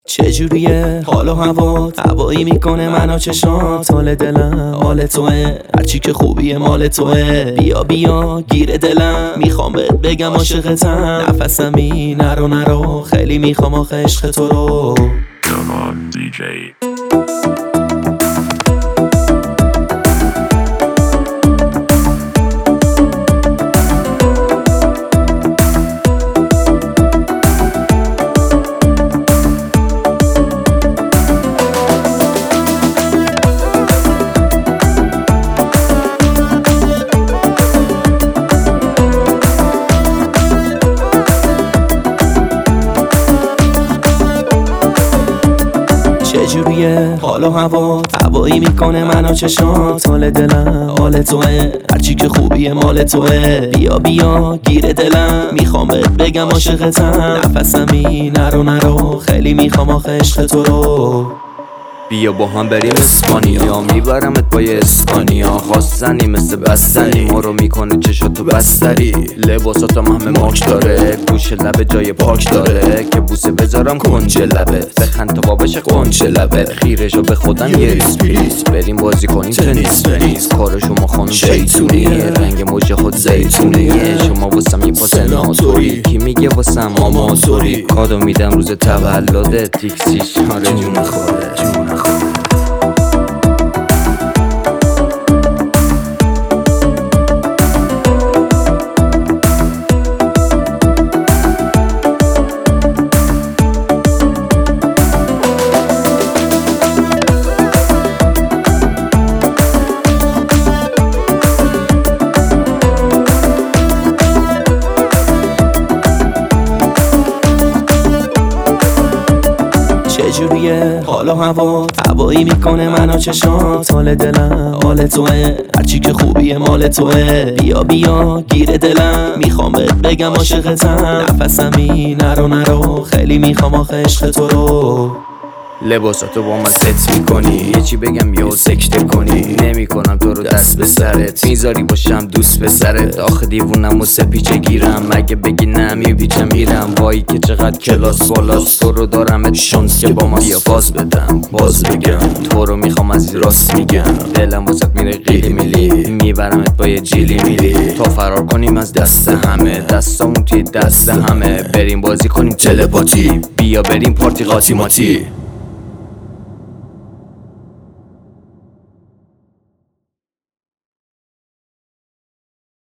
چجوریه حال و هوایی میکنه منو چشات، حال دلم حال توه، هرچی که خوبیه مال توه. بیا بیا گیر دلم، میخوام بهت بگم عاشقتم، نفسمی نرو خیلی میخوام آخه عشق تو رو. چجوریه حال و هوایی میکنه منو چشات، حال دلم حال توه، هرچی که خوبیه مال توه. بیا بیا گیر دلم، میخوام بهت بگم عاشقتم، نفسمی نرو خیلی میخوام آخه عشق تو رو. بیا با هم بریم اسپانیا، میبرمت پای اسپانیا، خواستنی مثل بستنی، ما رو میکنه چشاتو بستری، لباساتم همه ماک داره، گوش لبه جای پاک داره، که بوسه بذارم کنج لبت، بخند تا بابش قنچ لبت، خیرشو به خودم یه ریس پلیس، بریم بازی کنیم تنیس، کار شما خانم شیطونیه، رنگ موج خود زیتونیه، شما واسم یه پاسناتوری، کی میگه واسم آماتوری، کادو میدم روز تولدت، تیکسی شاره جون خوره. چجوریه حال و هوایی میکنه منو چشات، حال دلم حال توه، هرچی که خوبیه مال توه. بیا بیا گیر دلم، میخوام بهت بگم عاشقتم، نفسمی نرو خیلی میخوام آخه عشق تو رو. لباساتو با من ست میکنی، یه چی بگم یا سکته کنی، نمیکنم تو رو دست به سرت، میذاری باشم دوست به سرت، آخه دیوونم و سپیچه گیرم، اگه بگی نه میپیچم میرم، وای که چقدر کلاس بالاست، تو رو دارم شانس که با ما بیا باز بدم باز بگم، تو رو میخوام از راست میگم، دلم واسط میره قیلی میلی، میبرمت با یه جیلی میلی، تا فرار کنیم از دست همه، دستامون توی دست همه، بریم بازی کنیم تلپاتی، بیا بریم پارتی قاطی ماتی.